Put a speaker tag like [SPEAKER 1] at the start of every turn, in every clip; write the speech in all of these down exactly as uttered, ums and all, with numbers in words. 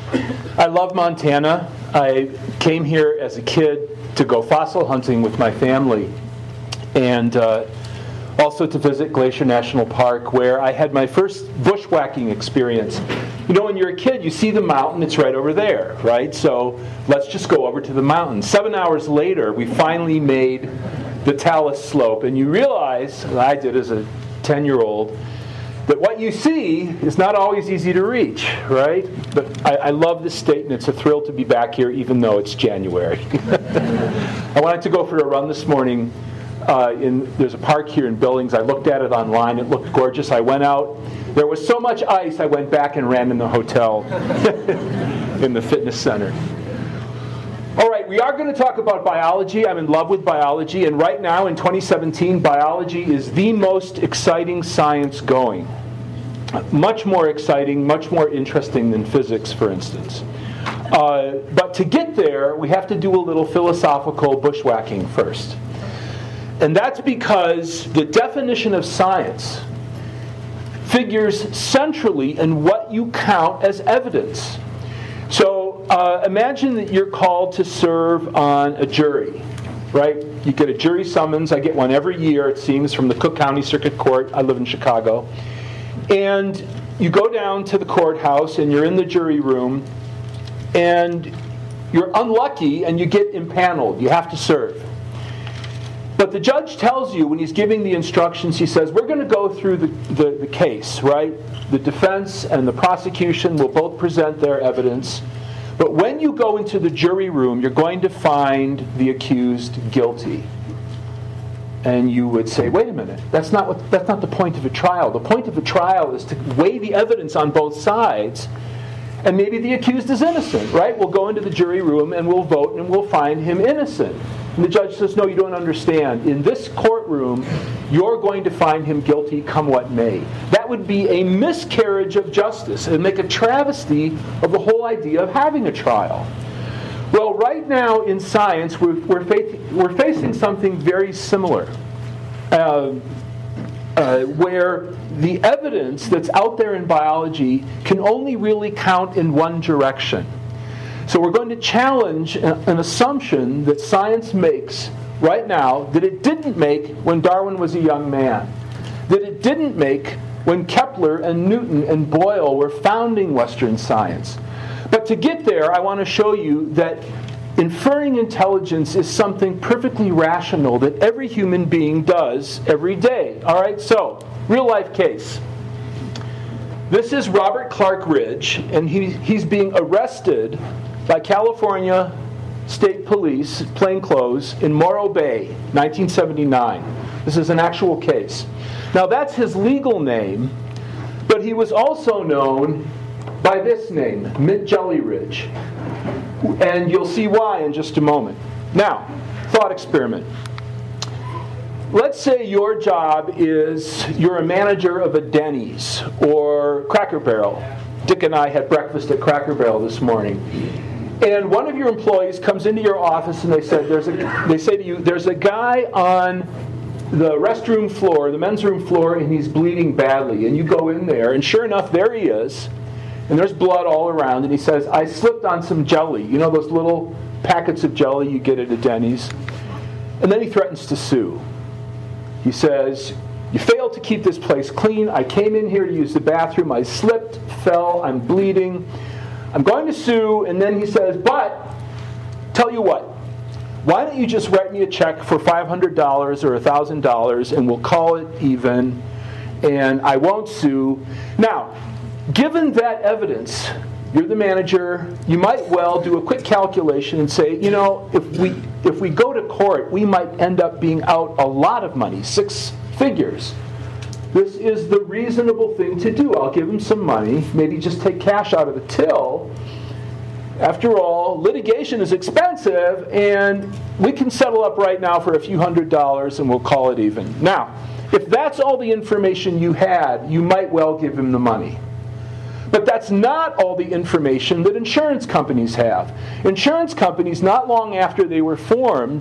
[SPEAKER 1] I love Montana. I came here as a kid to go fossil hunting with my family, and uh, also to visit Glacier National Park, where I had my first bushwhacking experience. You know, when you're a kid, you see the mountain, it's right over there, right? So let's just go over to the mountain. Seven hours later, we finally made the Talus Slope, and you realize, and I did as a ten-year-old, that what you see is not always easy to reach, right? But I, I love this state, and it's a thrill to be back here, even though it's January. I wanted to go for a run this morning. Uh, in, there's a park here in Billings. I looked at it online. It looked gorgeous. I went out. There was so much ice, I went back and ran in the hotel in the fitness center. All right, we are going to talk about biology. I'm in love with biology, and right now in twenty seventeen, biology is the most exciting science going. Much more exciting, much more interesting than physics, for instance. Uh, but to get there, we have to do a little philosophical bushwhacking first. And that's because the definition of science figures centrally in what you count as evidence. So uh, imagine that you're called to serve on a jury, right? You get a jury summons. I get one every year, it seems, from the Cook County Circuit Court. I live in Chicago. And you go down to the courthouse, and you're in the jury room, and you're unlucky, and you get impaneled. You have to serve. But the judge tells you, when he's giving the instructions, he says, we're going to go through the, the, the case, right? The defense and the prosecution will both present their evidence. But when you go into the jury room, you're going to find the accused guilty. And you would say, wait a minute, that's not what, that's not the point of a trial. The point of a trial is to weigh the evidence on both sides. And maybe the accused is innocent, right? We'll go into the jury room and we'll vote and we'll find him innocent. And the judge says, no, you don't understand. In this courtroom, you're going to find him guilty come what may. That would be a miscarriage of justice and make a travesty of the whole idea of having a trial. Well, right now in science, we're, we're, fa- we're facing something very similar, uh, uh, where the evidence that's out there in biology can only really count in one direction. So we're going to challenge an assumption that science makes right now that it didn't make when Darwin was a young man, that it didn't make when Kepler and Newton and Boyle were founding Western science. But to get there, I want to show you that inferring intelligence is something perfectly rational that every human being does every day. All right, so real life case. This is Robert Clark Ridge, and he, he's being arrested by California State Police, plainclothes, in Morro Bay, nineteen seventy-nine. This is an actual case. Now that's his legal name, but he was also known by this name, Mint Jelly Ridge. And you'll see why in just a moment. Now, thought experiment. Let's say your job is you're a manager of a Denny's or Cracker Barrel. Dick and I had breakfast at Cracker Barrel this morning. And one of your employees comes into your office and they said, "There's a." They say to you, "There's a guy on the restroom floor, the men's room floor, and he's bleeding badly." And you go in there, and sure enough, there he is. And there's blood all around. And he says, "I slipped on some jelly." You know those little packets of jelly you get at a Denny's? And then he threatens to sue. He says, "You failed to keep this place clean. I came in here to use the bathroom. I slipped, fell, I'm bleeding. I'm going to sue." And then he says, "But, tell you what, why don't you just write me a check for five hundred dollars or one thousand dollars and we'll call it even, and I won't sue." Now, given that evidence, you're the manager, you might well do a quick calculation and say, you know, if we if we go to court, we might end up being out a lot of money, six figures. This is the reasonable thing to do. I'll give him some money, maybe just take cash out of the till. After all, litigation is expensive, and we can settle up right now for a few hundred dollars, and we'll call it even. Now, if that's all the information you had, you might well give him the money. But that's not all the information that insurance companies have. Insurance companies, not long after they were formed,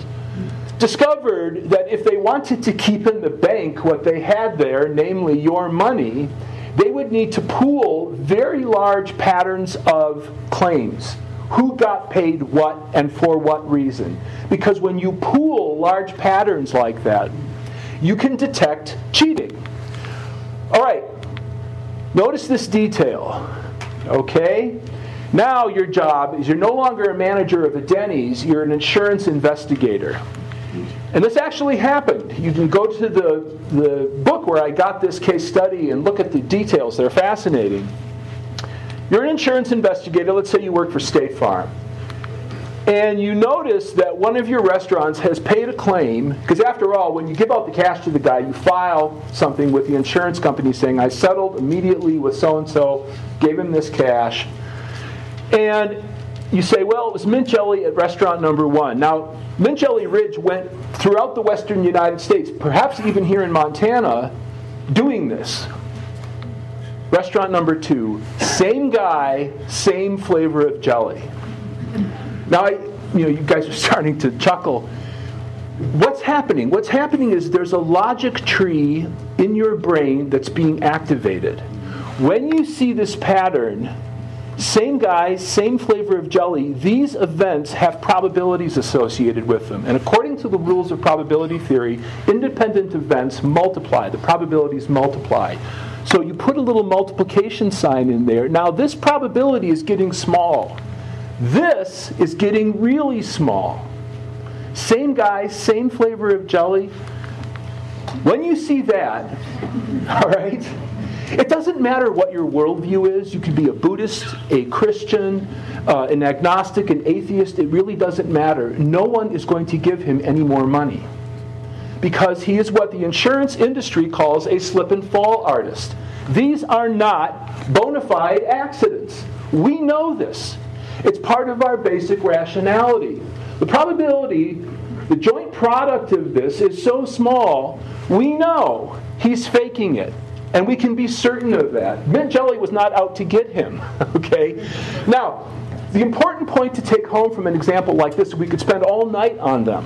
[SPEAKER 1] discovered that if they wanted to keep in the bank what they had there, namely your money, they would need to pool very large patterns of claims. Who got paid what and for what reason? Because when you pool large patterns like that, you can detect cheating. All right, notice this detail, okay? Now your job is you're no longer a manager of a Denny's, you're an insurance investigator. And this actually happened. You can go to the, the book where I got this case study and look at the details. They're fascinating. You're an insurance investigator. Let's say you work for State Farm. And you notice that one of your restaurants has paid a claim, because after all, when you give out the cash to the guy, you file something with the insurance company saying, I settled immediately with so-and-so, gave him this cash. And you say, well, it was mint jelly at restaurant number one. Now, Mint Jelly Ridge went throughout the western United States, perhaps even here in Montana, doing this. Restaurant number two, same guy, same flavor of jelly. Now, I, you know, you guys are starting to chuckle. What's happening? What's happening is there's a logic tree in your brain that's being activated. When you see this pattern, same guy, same flavor of jelly, these events have probabilities associated with them. And according to the rules of probability theory, independent events multiply. The probabilities multiply. So you put a little multiplication sign in there. Now this probability is getting small. This is getting really small. Same guy, same flavor of jelly. When you see that, all right, it doesn't matter what your worldview is. You could be a Buddhist, a Christian, uh, an agnostic, an atheist. It really doesn't matter. No one is going to give him any more money, because he is what the insurance industry calls a slip and fall artist. These are not bona fide accidents. We know this. It's part of our basic rationality. The probability, the joint product of this is so small, we know he's faking it. And we can be certain of that. Mint Jelly was not out to get him. Okay? Now, the important point to take home from an example like this, we could spend all night on them,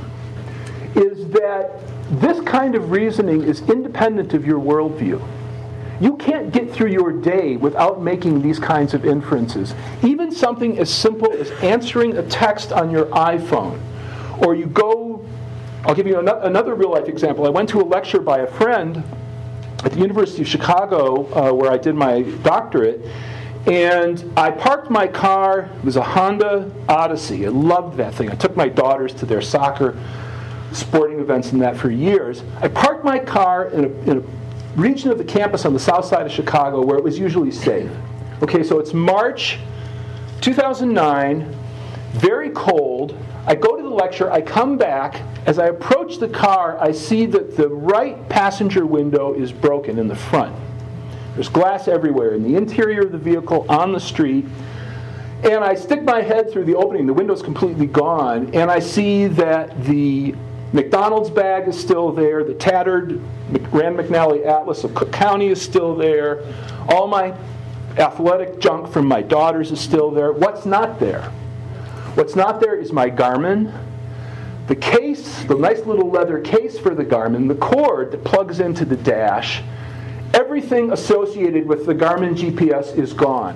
[SPEAKER 1] is that this kind of reasoning is independent of your worldview. You can't get through your day without making these kinds of inferences. Even something as simple as answering a text on your iPhone. Or you go, I'll give you another real-life example. I went to a lecture by a friend at the University of Chicago, uh, where I did my doctorate, and I parked my car. It was a Honda Odyssey. I loved that thing. I took my daughters to their soccer sporting events and that for years. I parked my car in a, in a region of the campus on the south side of Chicago where it was usually safe. Okay, so it's March two thousand nine, very cold. I go to the lecture, I come back. As I approach the car, I see that the right passenger window is broken in the front. There's glass everywhere in the interior of the vehicle, on the street. And I stick my head through the opening. The window's completely gone. And I see that the McDonald's bag is still there. The tattered Rand McNally Atlas of Cook County is still there. All my athletic junk from my daughters is still there. What's not there? What's not there is my Garmin, the case, the nice little leather case for the Garmin, the cord that plugs into the dash. Everything associated with the Garmin G P S is gone.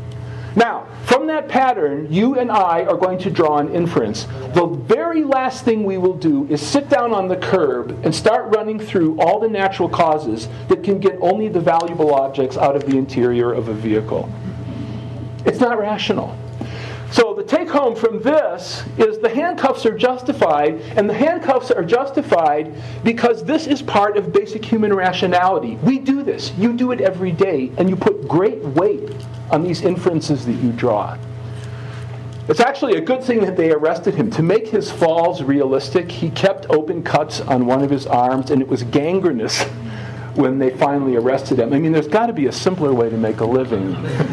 [SPEAKER 1] Now, from that pattern, you and I are going to draw an inference. The very last thing we will do is sit down on the curb and start running through all the natural causes that can get only the valuable objects out of the interior of a vehicle. It's not rational. So the take-home from this is the handcuffs are justified, and the handcuffs are justified because this is part of basic human rationality. We do this. You do it every day, and you put great weight on these inferences that you draw. It's actually a good thing that they arrested him. To make his falls realistic, he kept open cuts on one of his arms, and it was gangrenous when they finally arrested him. I mean, there's got to be a simpler way to make a living.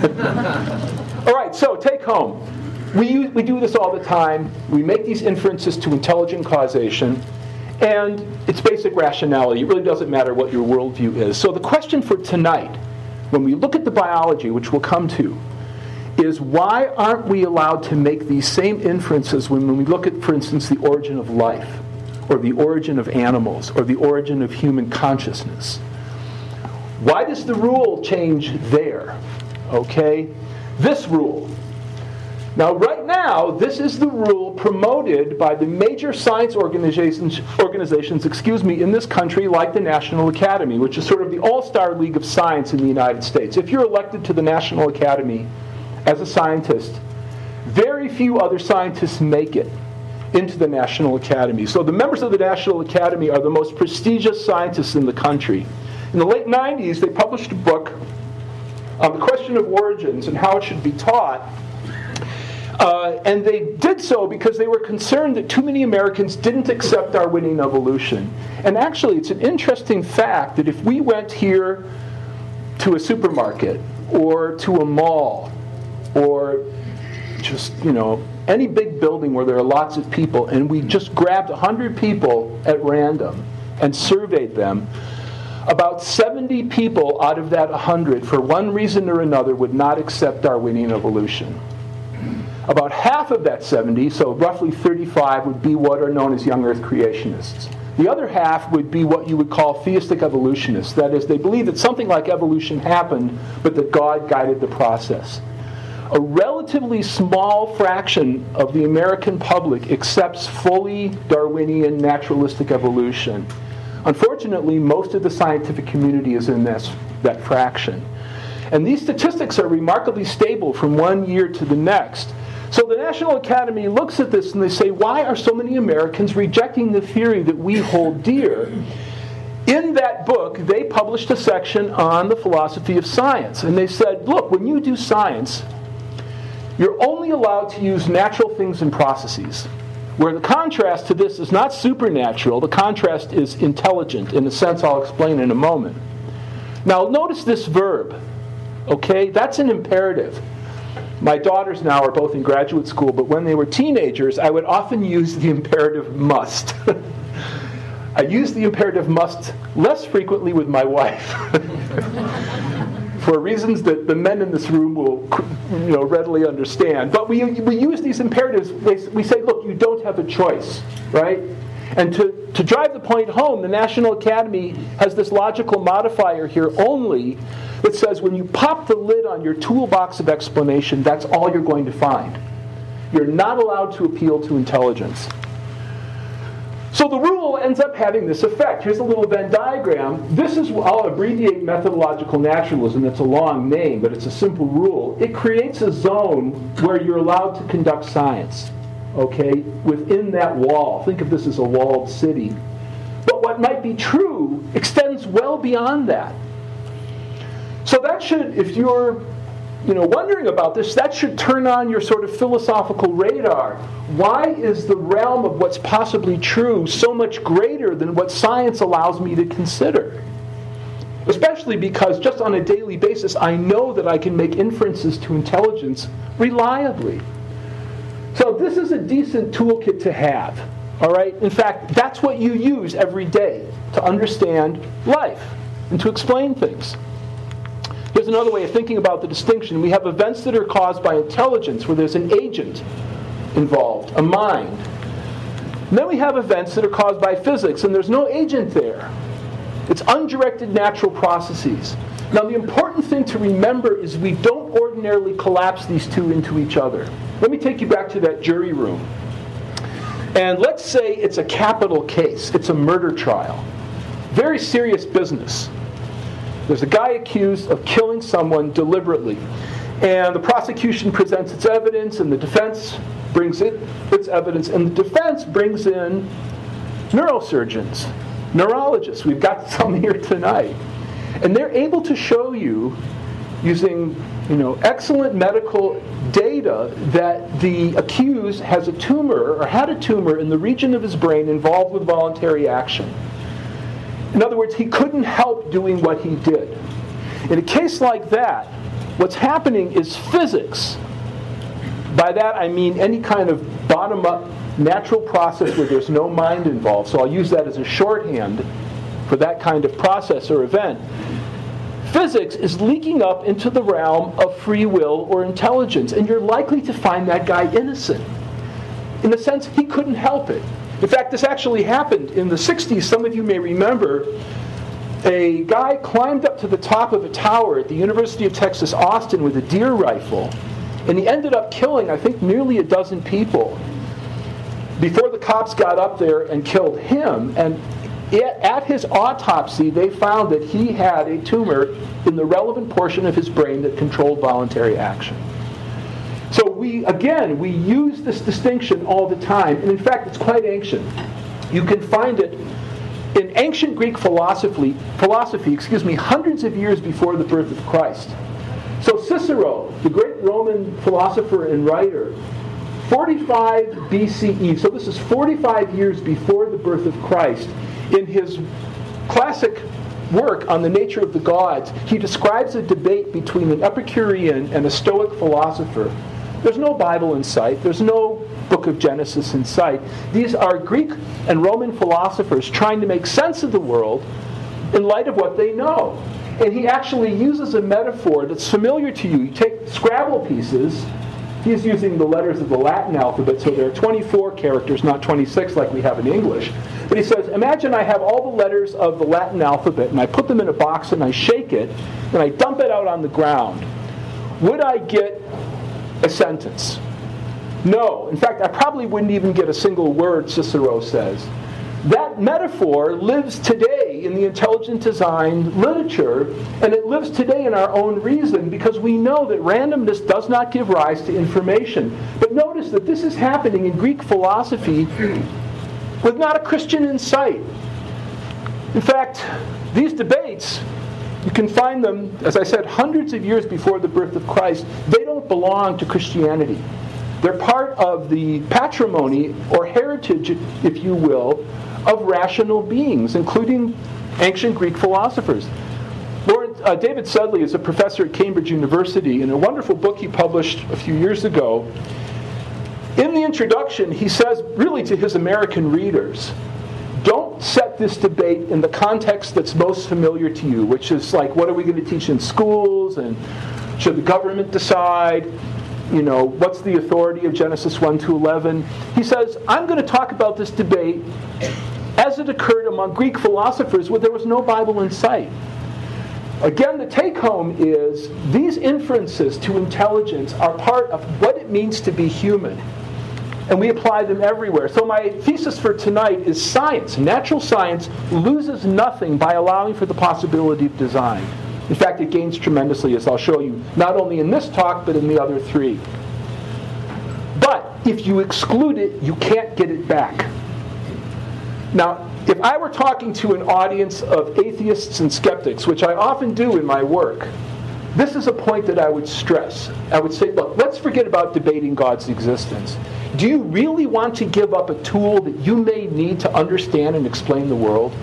[SPEAKER 1] All right, so take home. We, use, we do this all the time. We make these inferences to intelligent causation, and it's basic rationality. It really doesn't matter what your worldview is. So the question for tonight, when we look at the biology, which we'll come to, is why aren't we allowed to make these same inferences when, when we look at, for instance, the origin of life, or the origin of animals, or the origin of human consciousness? Why does the rule change there? Okay, this rule. Now, right now, this is the rule promoted by the major science organizations, organizations, excuse me, in this country, like the National Academy, which is sort of the all-star league of science in the United States. If you're elected to the National Academy as a scientist, very few other scientists make it into the National Academy. So the members of the National Academy are the most prestigious scientists in the country. In the late nineties, they published a book on the question of origins and how it should be taught. Uh, and they did so because they were concerned that too many Americans didn't accept Darwinian evolution. And actually, it's an interesting fact that if we went here to a supermarket or to a mall or just, you know, any big building where there are lots of people, and we just grabbed one hundred people at random and surveyed them, about seventy people out of that one hundred, for one reason or another, would not accept Darwinian evolution. About half of that seventy, so roughly thirty-five, would be what are known as young Earth creationists. The other half would be what you would call theistic evolutionists. That is, they believe that something like evolution happened, but that God guided the process. A relatively small fraction of the American public accepts fully Darwinian naturalistic evolution. Unfortunately, most of the scientific community is in this, that fraction. And these statistics are remarkably stable from one year to the next. So the National Academy looks at this and they say, why are so many Americans rejecting the theory that we hold dear? In that book, they published a section on the philosophy of science. And they said, look, when you do science, you're only allowed to use natural things and processes. Where the contrast to this is not supernatural, the contrast is intelligent, in a sense I'll explain in a moment. Now notice this verb, okay? That's an imperative. My daughters now are both in graduate school, but when they were teenagers, I would often use the imperative must. I use the imperative must less frequently with my wife. For reasons that the men in this room will, you know, readily understand. But we, we use these imperatives. We say, look, you don't have a choice, right? And to, to drive the point home, the National Academy has this logical modifier here only that says when you pop the lid on your toolbox of explanation, that's all you're going to find. You're not allowed to appeal to intelligence. So the rule ends up having this effect. Here's a little Venn diagram. This is, I'll abbreviate methodological naturalism. It's a long name, but it's a simple rule. It creates a zone where you're allowed to conduct science, okay, within that wall. Think of this as a walled city. But what might be true extends well beyond that. So that should, if you're you know, wondering about this, that should turn on your sort of philosophical radar. Why is the realm of what's possibly true so much greater than what science allows me to consider? Especially because just on a daily basis, I know that I can make inferences to intelligence reliably. So this is a decent toolkit to have, all right? In fact, that's what you use every day to understand life and to explain things. Here's another way of thinking about the distinction. We have events that are caused by intelligence, where there's an agent involved, a mind. And then we have events that are caused by physics, and there's no agent there. It's undirected natural processes. Now, the important thing to remember is we don't ordinarily collapse these two into each other. Let me take you back to that jury room. And let's say it's a capital case. It's a murder trial. Very serious business. There's a guy accused of killing someone deliberately. And the prosecution presents its evidence, and the defense brings it, its evidence, and the defense brings in neurosurgeons, neurologists. We've got some here tonight. And they're able to show you, using you know, excellent medical data, that the accused has a tumor, or had a tumor, in the region of his brain involved with voluntary action. In other words, he couldn't help doing what he did. In a case like that, what's happening is physics. By that I mean any kind of bottom-up natural process where there's no mind involved. So I'll use that as a shorthand for that kind of process or event. Physics is leaking up into the realm of free will or intelligence, and you're likely to find that guy innocent. In a sense, he couldn't help it. In fact, this actually happened in the sixties. Some of you may remember A guy climbed up to the top of a tower at the University of Texas, Austin, with a deer rifle, and he ended up killing, I think, nearly a dozen people before the cops got up there and killed him. And at his autopsy, they found that he had a tumor in the relevant portion of his brain that controlled voluntary action. So we, again, we use this distinction all the time, and in fact, it's quite ancient. You can find it in ancient Greek philosophy, philosophy, excuse me, hundreds of years before the birth of Christ. So Cicero, the great Roman philosopher and writer, forty-five B C E, so this is forty-five years before the birth of Christ, in his classic work on the nature of the gods, he describes a debate between an Epicurean and a Stoic philosopher. There's no Bible in sight. There's no book of Genesis in sight. These are Greek and Roman philosophers trying to make sense of the world in light of what they know. And he actually uses a metaphor that's familiar to you. You take Scrabble pieces. He's using the letters of the Latin alphabet, so there are twenty-four characters, not twenty-six like we have in English. But he says, imagine I have all the letters of the Latin alphabet, and I put them in a box, and I shake it, and I dump it out on the ground. Would I get a sentence? No. In fact, I probably wouldn't even get a single word, Cicero says. That metaphor lives today in the intelligent design literature, and it lives today in our own reason, because we know that randomness does not give rise to information. But notice that this is happening in Greek philosophy with not a Christian in sight. In fact, these debates, you can find them, as I said, hundreds of years before the birth of Christ. They don't belong to Christianity. They're part of the patrimony or heritage, if you will, of rational beings, including ancient Greek philosophers. Lawrence, uh, David Sedley is a professor at Cambridge University. In a wonderful book he published a few years ago, in the introduction, he says, really to his American readers, don't set this debate in the context that's most familiar to you, which is like, what are we going to teach in schools, and should the government decide? You know, what's the authority of Genesis one to eleven? He says, I'm going to talk about this debate as it occurred among Greek philosophers where there was no Bible in sight. Again, the take-home is these inferences to intelligence are part of what it means to be human. And we apply them everywhere. So my thesis for tonight is science. Natural science loses nothing by allowing for the possibility of design. In fact, it gains tremendously, as I'll show you, not only in this talk, but in the other three. But if you exclude it, you can't get it back. Now, if I were talking to an audience of atheists and skeptics, which I often do in my work, this is a point that I would stress. I would say, look, let's forget about debating God's existence. Do you really want to give up a tool that you may need to understand and explain the world?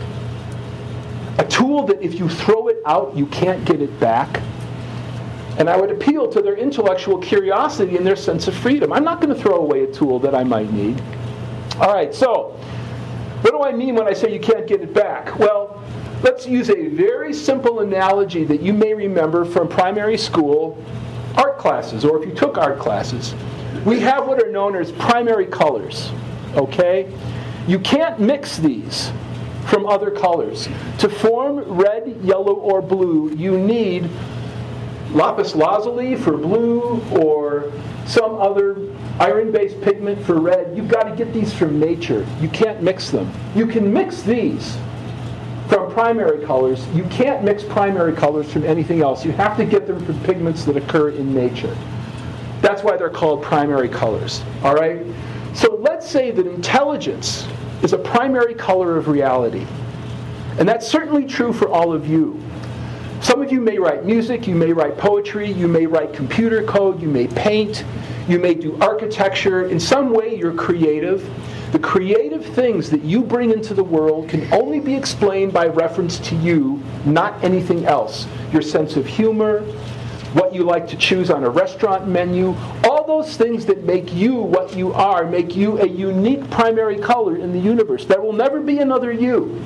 [SPEAKER 1] A tool that if you throw it out, you can't get it back? And I would appeal to their intellectual curiosity and their sense of freedom. I'm not going to throw away a tool that I might need. All right, so what do I mean when I say you can't get it back? Well, let's use a very simple analogy that you may remember from primary school art classes, or if you took art classes. We have what are known as primary colors, okay? You can't mix these from other colors. To form red, yellow, or blue, you need lapis lazuli for blue or some other iron-based pigment for red. You've got to get these from nature. You can't mix them. You can mix these from primary colors. You can't mix primary colors from anything else. You have to get them from pigments that occur in nature. That's why they're called primary colors. All right? So let's say that intelligence is a primary color of reality. And that's certainly true for all of you. Some of you may write music, you may write poetry, you may write computer code, you may paint, you may do architecture. In some way you're creative. The creative things that you bring into the world can only be explained by reference to you, not anything else. Your sense of humor, what you like to choose on a restaurant menu, all those things that make you what you are, make you a unique primary color in the universe. There will never be another you.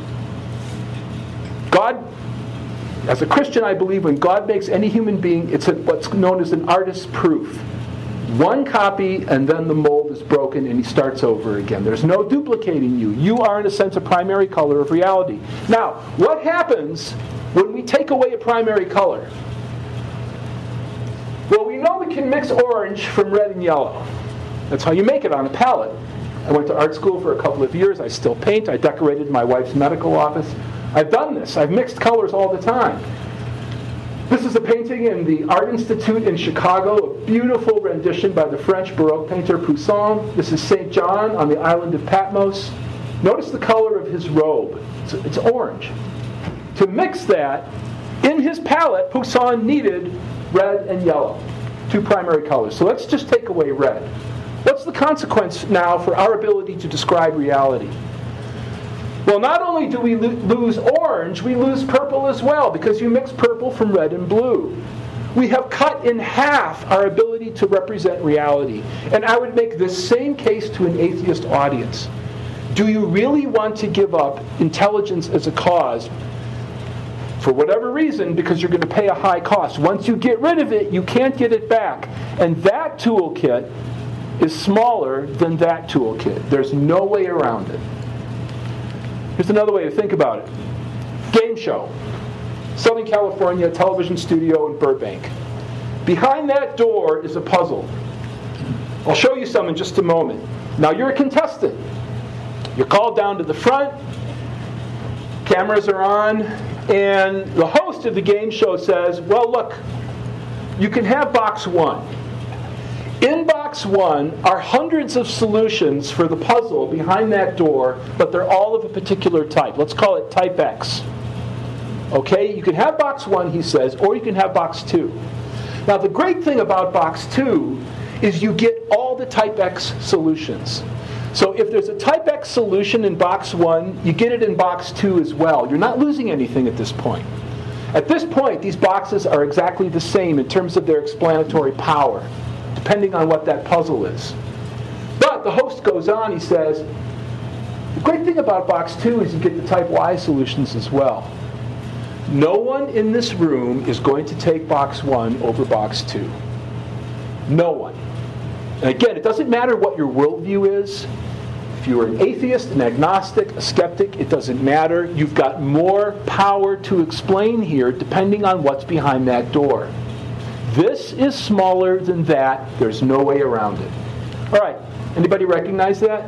[SPEAKER 1] God, as a Christian, I believe when God makes any human being, it's a, what's known as an artist's proof. One copy, and then the mold is broken and he starts over again. There's no duplicating you. You are, in a sense, a primary color of reality. Now, what happens when we take away a primary color? Well, we know we can mix orange from red and yellow. That's how you make it on a palette. I went to art school for a couple of years. I still paint. I decorated my wife's medical office. I've done this. I've mixed colors all the time. This is a painting in the Art Institute in Chicago, a beautiful rendition by the French Baroque painter Poussin. This is Saint John on the island of Patmos. Notice the color of his robe. It's, it's orange. To mix that, in his palette, Poussin needed red and yellow, two primary colors. So let's just take away red. What's the consequence now for our ability to describe reality? Well, not only do we lo- lose orange, we lose purple as well, because you mix purple from red and blue. We have cut in half our ability to represent reality. And I would make this same case to an atheist audience. Do you really want to give up intelligence as a cause for whatever reason, because you're going to pay a high cost? Once you get rid of it, you can't get it back. And that toolkit is smaller than that toolkit. There's no way around it. Here's another way to think about it. Game show. Southern California television studio in Burbank. Behind that door is a puzzle. I'll show you some in just a moment. Now you're a contestant. You're called down to the front. Cameras are on. And the host of the game show says, well, look, you can have box one. In box one are hundreds of solutions for the puzzle behind that door, but they're all of a particular type. Let's call it type X. Okay, you can have box one, he says, or you can have box two. Now the great thing about box two is you get all the type X solutions. So if there's a type X solution in box one, you get it in box two as well. You're not losing anything at this point. At this point, these boxes are exactly the same in terms of their explanatory power, depending on what that puzzle is. But the host goes on, he says, the great thing about box two is you get the type Y solutions as well. No one in this room is going to take box one over box two. No one. And again, it doesn't matter what your worldview is. If you are an atheist, an agnostic, a skeptic, it doesn't matter. You've got more power to explain here depending on what's behind that door. This is smaller than that. There's no way around it. All right. Anybody recognize that?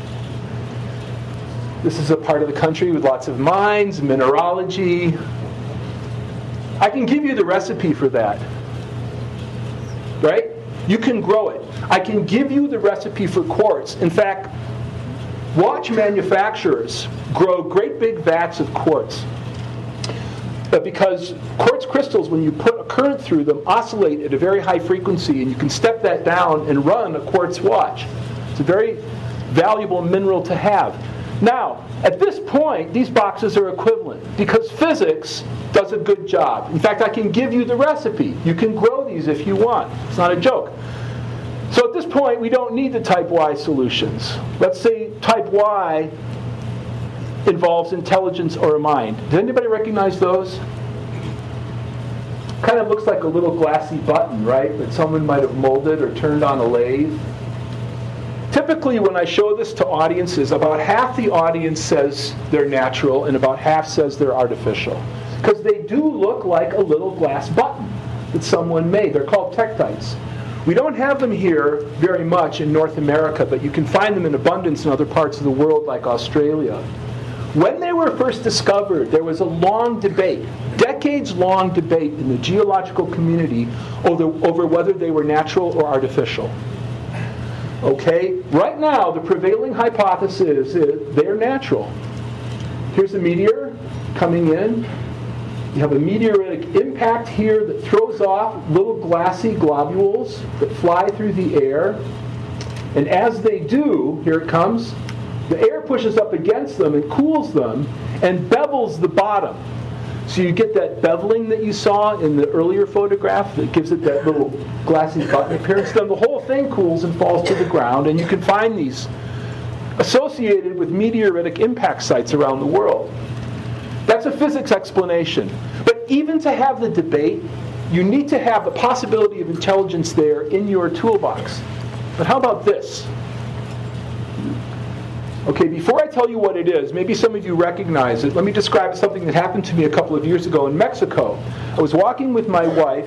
[SPEAKER 1] This is a part of the country with lots of mines, mineralogy. I can give you the recipe for that. Right? You can grow it. I can give you the recipe for quartz. In fact, watch manufacturers grow great big vats of quartz. But because quartz crystals, when you put a current through them, oscillate at a very high frequency, and you can step that down and run a quartz watch. It's a very valuable mineral to have. Now, at this point, these boxes are equivalent because physics does a good job. In fact, I can give you the recipe. You can grow these if you want. It's not a joke. So at this point, we don't need the type Y solutions. Let's say type Y involves intelligence or a mind. Does anybody recognize those? Kind of looks like a little glassy button, right? That someone might have molded or turned on a lathe. Typically, when I show this to audiences, about half the audience says they're natural and about half says they're artificial. Because they do look like a little glass button that someone made. They're called tektites. We don't have them here very much in North America, but you can find them in abundance in other parts of the world like Australia. When they were first discovered, there was a long debate, decades-long debate in the geological community over, over whether they were natural or artificial. Okay, right now the prevailing hypothesis is they're natural. Here's a meteor coming in. You have a meteoritic impact here that throws off little glassy globules that fly through the air. And as they do, here it comes, the air pushes up against them and cools them and bevels the bottom. So you get that beveling that you saw in the earlier photograph that gives it that little glassy button appearance. Then the whole thing cools and falls to the ground, and you can find these associated with meteoritic impact sites around the world. That's a physics explanation. But even to have the debate, you need to have the possibility of intelligence there in your toolbox. But how about this? Okay, before I tell you what it is, maybe some of you recognize it. Let me describe something that happened to me a couple of years ago in Mexico. I was walking with my wife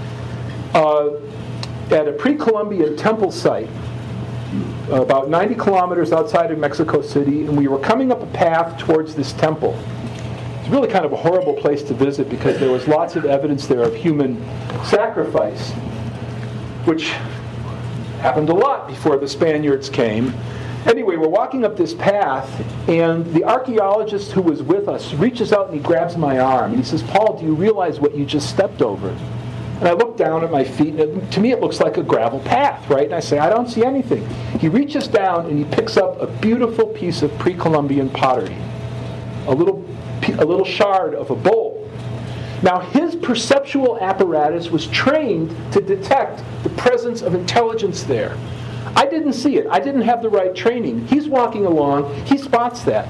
[SPEAKER 1] uh, at a pre-Columbian temple site, uh, about ninety kilometers outside of Mexico City, and we were coming up a path towards this temple. It's really kind of a horrible place to visit because there was lots of evidence there of human sacrifice, which happened a lot before the Spaniards came. Anyway, we're walking up this path, and the archaeologist who was with us reaches out and he grabs my arm, and he says, "Paul, do you realize what you just stepped over?" And I look down at my feet, and it, to me it looks like a gravel path, right? And I say, "I don't see anything." He reaches down and he picks up a beautiful piece of pre-Columbian pottery, a little, a little shard of a bowl. Now, his perceptual apparatus was trained to detect the presence of intelligence there. I didn't see it. I didn't have the right training. He's walking along. He spots that.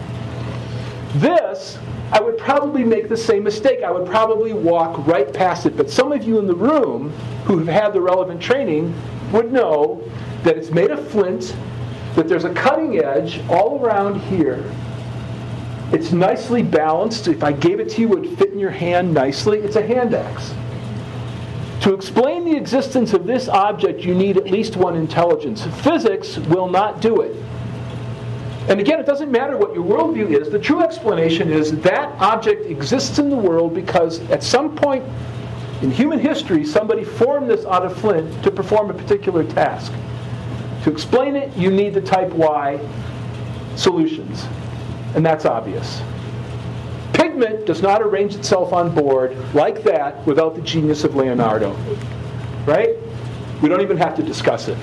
[SPEAKER 1] This, I would probably make the same mistake. I would probably walk right past it. But some of you in the room who have had the relevant training would know that it's made of flint, that there's a cutting edge all around here. It's nicely balanced. If I gave it to you, it would fit in your hand nicely. It's a hand axe. To explain the existence of this object, you need at least one intelligence. Physics will not do it. And again, it doesn't matter what your worldview is. The true explanation is that object exists in the world because at some point in human history, somebody formed this out of flint to perform a particular task. To explain it, you need the type Y solutions. And that's obvious. Pigment does not arrange itself on board like that without the genius of Leonardo. Right? We don't even have to discuss it.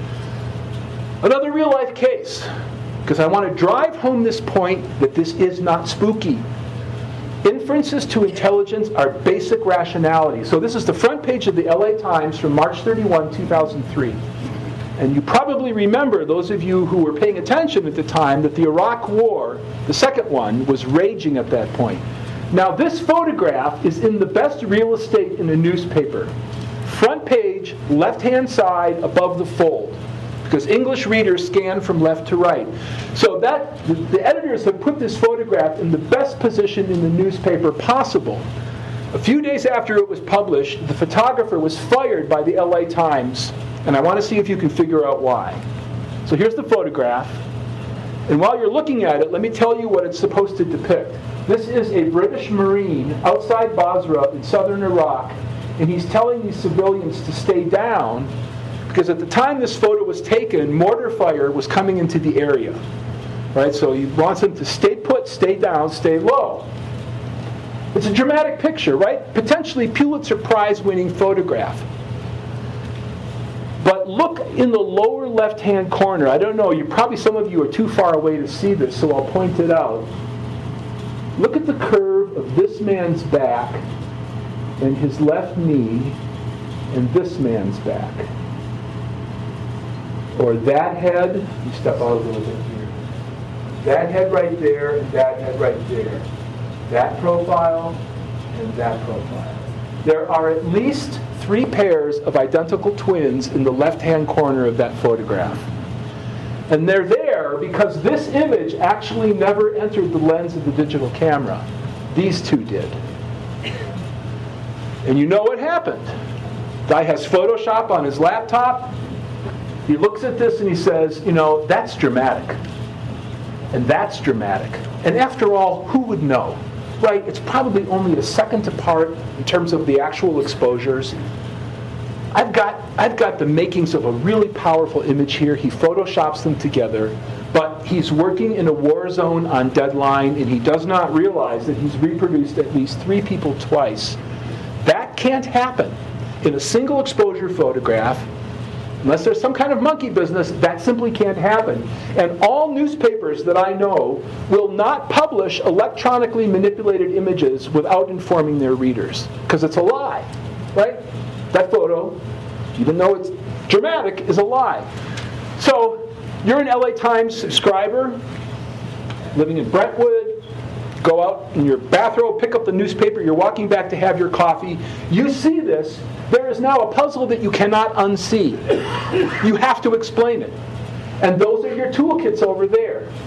[SPEAKER 1] Another real-life case, because I want to drive home this point that this is not spooky. Inferences to intelligence are basic rationality. So this is the front page of the L A Times from March thirty-first, two thousand three. And you probably remember, those of you who were paying attention at the time, that the Iraq War, the second one, was raging at that point. Now this photograph is in the best real estate in a newspaper. Front page, left-hand side, above the fold. Because English readers scan from left to right. So that the, the editors have put this photograph in the best position in the newspaper possible. A few days after it was published, the photographer was fired by the L A Times. And I want to see if you can figure out why. So here's the photograph. And while you're looking at it, let me tell you what it's supposed to depict. This is a British Marine outside Basra in southern Iraq. And he's telling these civilians to stay down because at the time this photo was taken, mortar fire was coming into the area. Right? So he wants them to stay put, stay down, stay low. It's a dramatic picture, right? Potentially Pulitzer Prize winning photograph. But look in the lower left-hand corner. I don't know, you probably some of you are too far away to see this, so I'll point it out. Look at the curve of this man's back and his left knee and this man's back. Or that head, you step out a little bit here. That head right there and that head right there. That profile and that profile. There are at least three pairs of identical twins in the left-hand corner of that photograph. And they're there because this image actually never entered the lens of the digital camera. These two did. And you know what happened. Guy has Photoshop on his laptop. He looks at this and he says, you know, that's dramatic. And that's dramatic. And after all, who would know? Right, it's probably only a second apart in terms of the actual exposures. I've got, I've got the makings of a really powerful image here. He photoshops them together, but he's working in a war zone on deadline, and he does not realize that he's reproduced at least three people twice. That can't happen in a single exposure photograph. Unless there's some kind of monkey business, that simply can't happen. And all newspapers that I know will not publish electronically manipulated images without informing their readers. Because it's a lie, right? That photo, even though it's dramatic, is a lie. So, you're an L A Times subscriber, living in Brentwood, go out in your bathrobe, pick up the newspaper, you're walking back to have your coffee, you see this, there is now a puzzle that you cannot unsee. You have to explain it. And those are your toolkits over there.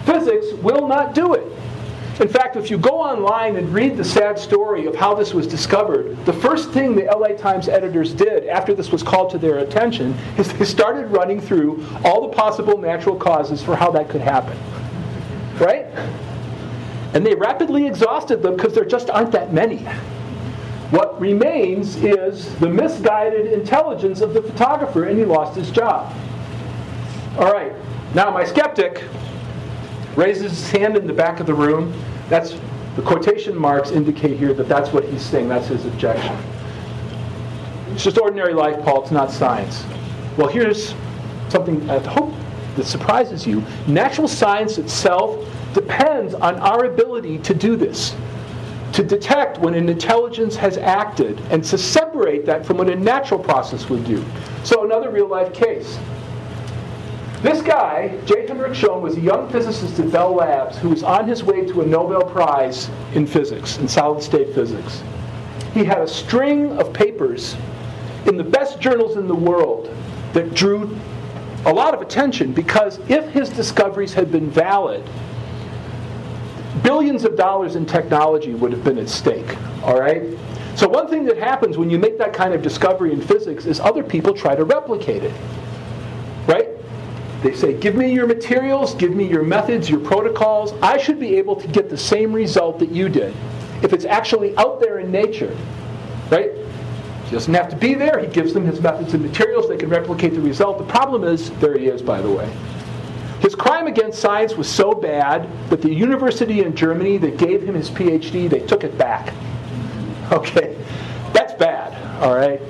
[SPEAKER 1] Physics will not do it. In fact, if you go online and read the sad story of how this was discovered, the first thing the L A Times editors did after this was called to their attention is they started running through all the possible natural causes for how that could happen. Right? And they rapidly exhausted them because there just aren't that many. What remains is the misguided intelligence of the photographer, and he lost his job. All right, now my skeptic raises his hand in the back of the room. That's the quotation marks indicate here that that's what he's saying. That's his objection. It's just ordinary life, Paul. It's not science. Well, here's something I hope that surprises you. Natural science itself depends on our ability to do this, to detect when an intelligence has acted, and to separate that from what a natural process would do. So another real-life case. This guy, J. Henrik Schoen, was a young physicist at Bell Labs who was on his way to a Nobel Prize in physics, in solid-state physics. He had a string of papers in the best journals in the world that drew a lot of attention because if his discoveries had been valid, billions of dollars in technology would have been at stake, all right? So one thing that happens when you make that kind of discovery in physics is other people try to replicate it, right? They say, give me your materials, give me your methods, your protocols. I should be able to get the same result that you did if it's actually out there in nature, right? He doesn't have to be there. He gives them his methods and materials. They can replicate the result. The problem is, there he is, by the way. His crime against science was so bad that the university in Germany that gave him his P H D, they took it back. Okay, that's bad, all right?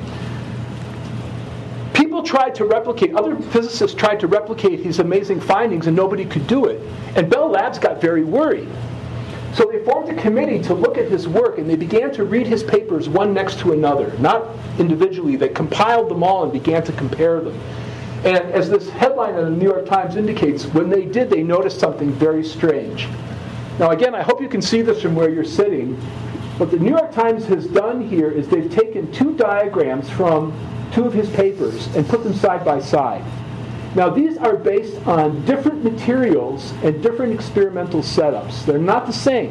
[SPEAKER 1] People tried to replicate, other physicists tried to replicate his amazing findings and nobody could do it. And Bell Labs got very worried. So they formed a committee to look at his work and they began to read his papers one next to another, not individually. They compiled them all and began to compare them. And as this headline in the New York Times indicates, when they did, they noticed something very strange. Now again, I hope you can see this from where you're sitting. What the New York Times has done here is they've taken two diagrams from two of his papers and put them side by side. Now these are based on different materials and different experimental setups. They're not the same.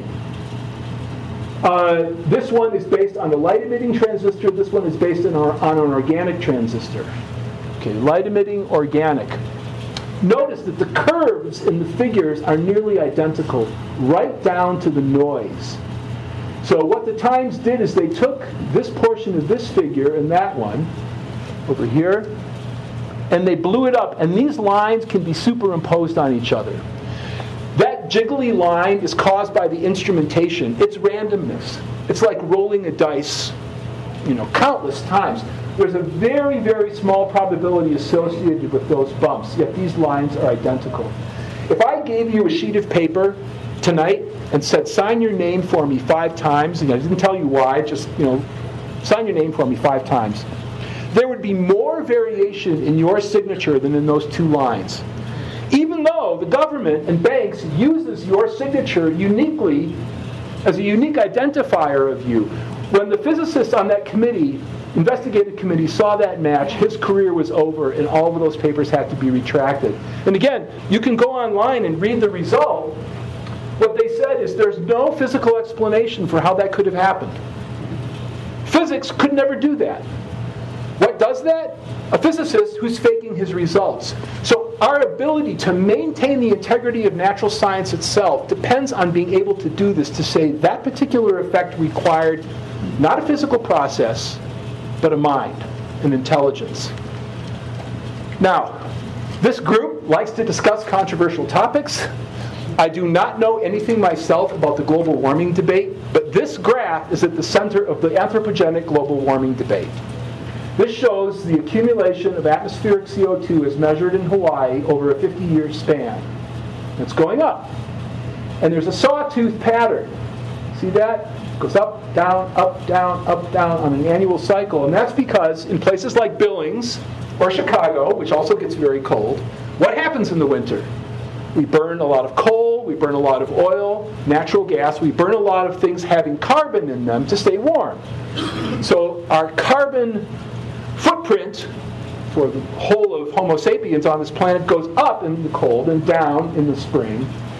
[SPEAKER 1] Uh, this one is based on a light-emitting transistor. This one is based on, our, on an organic transistor. Okay, light-emitting, organic. Notice that the curves in the figures are nearly identical, right down to the noise. So what the Times did is they took this portion of this figure and that one, over here, and they blew it up, and these lines can be superimposed on each other. That jiggly line is caused by the instrumentation. It's randomness. It's like rolling a dice, you know, countless times. There's a very, very small probability associated with those bumps, yet these lines are identical. If I gave you a sheet of paper tonight and said, sign your name for me five times, and I didn't tell you why, just, you know, sign your name for me five times, there would be more variation in your signature than in those two lines. Even though the government and banks uses your signature uniquely as a unique identifier of you. When the physicists on that committee, investigative committee, saw that match, his career was over and all of those papers had to be retracted. And again, you can go online and read the result. What they said is there's no physical explanation for how that could have happened. Physics could never do that. What does that? A physicist who's faking his results. So our ability to maintain the integrity of natural science itself depends on being able to do this, to say that particular effect required not a physical process, but a mind, an intelligence. Now, this group likes to discuss controversial topics. I do not know anything myself about the global warming debate, but this graph is at the center of the anthropogenic global warming debate. This shows the accumulation of atmospheric C O two as measured in Hawaii over a fifty-year span. It's going up. And there's a sawtooth pattern. See that? It goes up, down, up, down, up, down on an annual cycle. And that's because in places like Billings or Chicago, which also gets very cold, what happens in the winter? We burn a lot of coal, we burn a lot of oil, natural gas, we burn a lot of things having carbon in them to stay warm. So our carbon footprint for the whole of Homo sapiens on this planet goes up in the cold and down in the spring.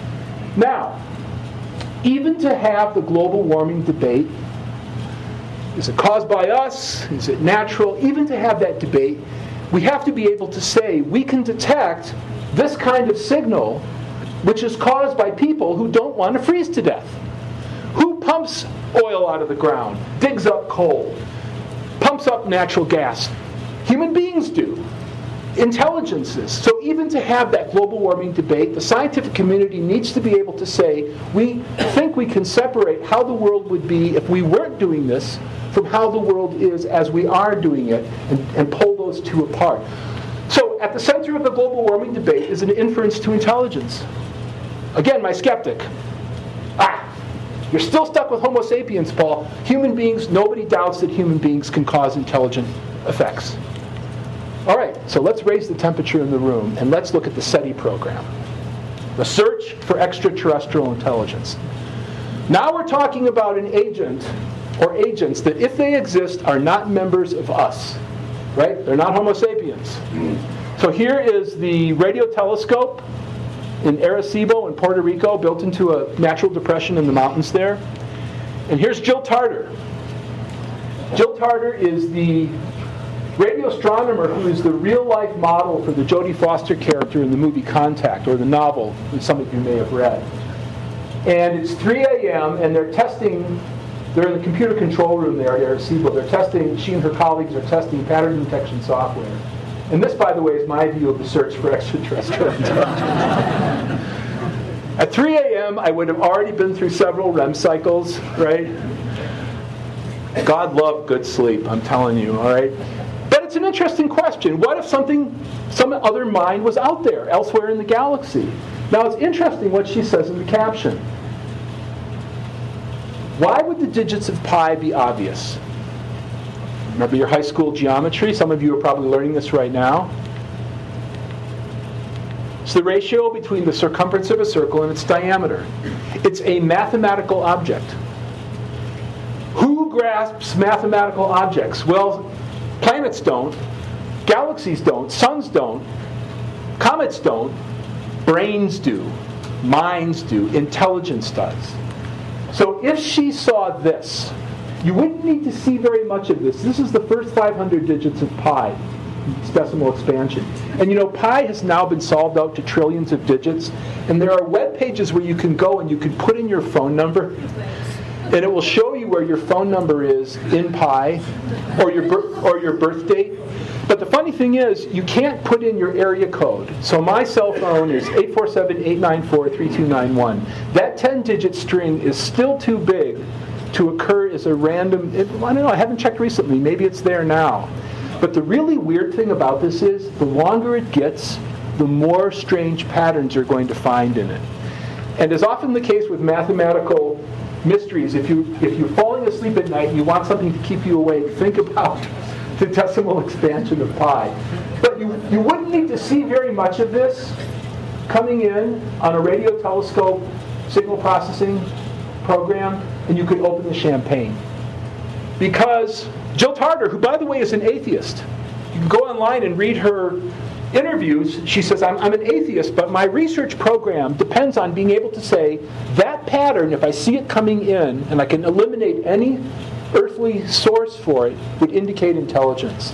[SPEAKER 1] Now, even to have the global warming debate, is it caused by us? Is it natural? Even to have that debate, we have to be able to say we can detect this kind of signal which is caused by people who don't want to freeze to death. Who pumps oil out of the ground, digs up coal, pumps up natural gas? Human beings do. Intelligences. So even to have that global warming debate, the scientific community needs to be able to say, we think we can separate how the world would be if we weren't doing this from how the world is as we are doing it, and, and pull those two apart. So at the center of the global warming debate is an inference to intelligence. Again, my skeptic. Ah, you're still stuck with Homo sapiens, Paul. Human beings, nobody doubts that human beings can cause intelligent effects. All right, so let's raise the temperature in the room, and let's look at the SETI program. The search for extraterrestrial intelligence. Now we're talking about an agent, or agents, that if they exist are not members of us. Right? They're not Homo sapiens. So here is the radio telescope in Arecibo in Puerto Rico, built into a natural depression in the mountains there. And here's Jill Tarter. Jill Tarter is the radio astronomer who is the real-life model for the Jodie Foster character in the movie Contact, or the novel that some of you may have read. And it's three a.m. and they're testing, they're in the computer control room there at Arecibo. They're testing, she and her colleagues are testing pattern detection software. And this, by the way, is my view of the search for extraterrestrial intelligence. At three a.m., I would have already been through several R E M cycles, right? God loved good sleep, I'm telling you, all right? But it's an interesting question. What if something, some other mind was out there, elsewhere in the galaxy? Now, it's interesting what she says in the caption. Why would the digits of pi be obvious? Remember your high school geometry? Some of you are probably learning this right now. It's the ratio between the circumference of a circle and its diameter. It's a mathematical object. Who grasps mathematical objects? Well, planets don't, galaxies don't, suns don't, comets don't, brains do, minds do, intelligence does. So if she saw this, you wouldn't need to see very much of this. This is the first five hundred digits of pi, its decimal expansion. And you know, pi has now been solved out to trillions of digits, and there are web pages where you can go and you can put in your phone number, and it will show you where your phone number is in pi, or your bir- or your birth date. But the funny thing is, you can't put in your area code. So my cell phone is eight four seven, eight nine four, three two nine one. That ten-digit string is still too big to occur as a random, it, I don't know, I haven't checked recently, maybe it's there now. But the really weird thing about this is, the longer it gets, the more strange patterns you're going to find in it. And as often the case with mathematical mysteries, if, you, if you're falling asleep at night and you want something to keep you awake, think about the decimal expansion of pi. But you, you wouldn't need to see very much of this coming in on a radio telescope signal processing program, and you could open the champagne. Because Jill Tarter, who by the way is an atheist, you can go online and read her interviews. She says, I'm, I'm an atheist, but my research program depends on being able to say, that pattern, if I see it coming in, and I can eliminate any earthly source for it, would indicate intelligence.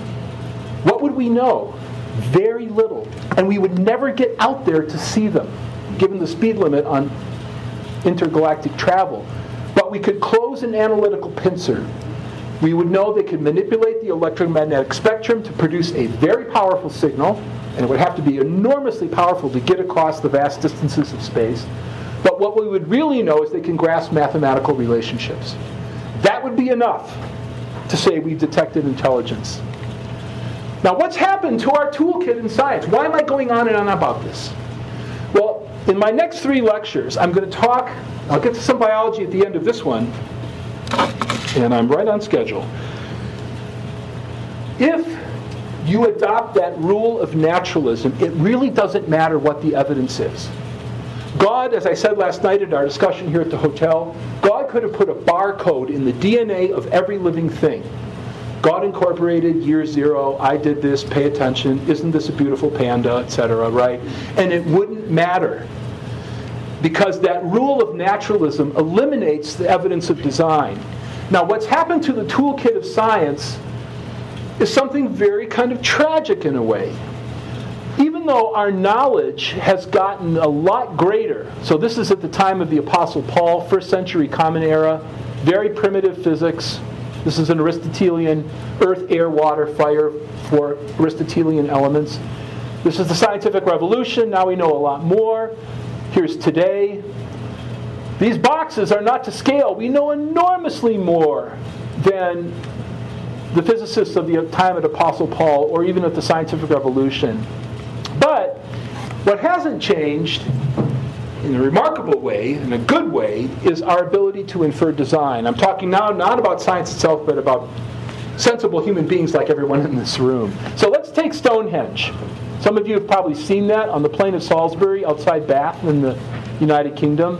[SPEAKER 1] What would we know? Very little. And we would never get out there to see them, given the speed limit on intergalactic travel. But we could close an analytical pincer. We would know they could manipulate the electromagnetic spectrum to produce a very powerful signal, and it would have to be enormously powerful to get across the vast distances of space. But what we would really know is they can grasp mathematical relationships. That would be enough to say we've detected intelligence. Now, what's happened to our toolkit in science? Why am I going on and on about this? Well, in my next three lectures, I'm going to talk, I'll get to some biology at the end of this one, and I'm right on schedule. If you adopt that rule of naturalism, it really doesn't matter what the evidence is. God, as I said last night at our discussion here at the hotel, God could have put a barcode in the D N A of every living thing. God Incorporated, year zero, I did this, pay attention, isn't this a beautiful panda, et cetera, right? And it wouldn't matter. because that rule of naturalism eliminates the evidence of design. Now, what's happened to the toolkit of science is something very kind of tragic in a way. Even though our knowledge has gotten a lot greater, so this is at the time of the Apostle Paul, first century Common Era, very primitive physics. This is an Aristotelian earth, air, water, fire for Aristotelian elements. This is the scientific revolution. Now we know a lot more. Here's today. These boxes are not to scale. We know enormously more than the physicists of the time of Apostle Paul or even at the scientific revolution. But what hasn't changed in a remarkable way, in a good way, is our ability to infer design. I'm talking now not about science itself, but about sensible human beings like everyone in this room. So let's take Stonehenge. Some of you have probably seen that on the plain of Salisbury outside Bath in the United Kingdom.